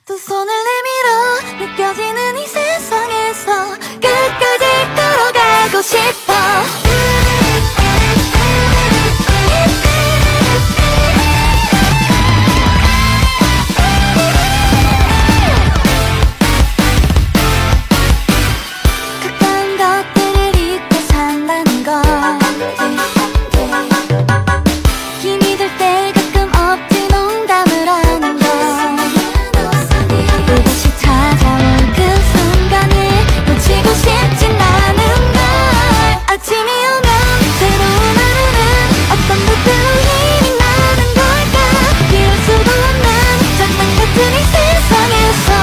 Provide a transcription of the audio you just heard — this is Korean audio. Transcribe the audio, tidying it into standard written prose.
두 손을 내밀어 느껴지는 이 세상에서 끝까지 걸어가고 싶어. 가까운 것들을 잊고 산다는 걸 힘이 들 때 가끔 억지 농담을 하는 걸 또다시 찾아올 그 순간을 놓치고 싶진 않은 걸. 아침이 오면 새로운 하루는 어떤 것들로 힘이 나는 걸까. 이룰 수도 없는 장난 같은 이 세상에서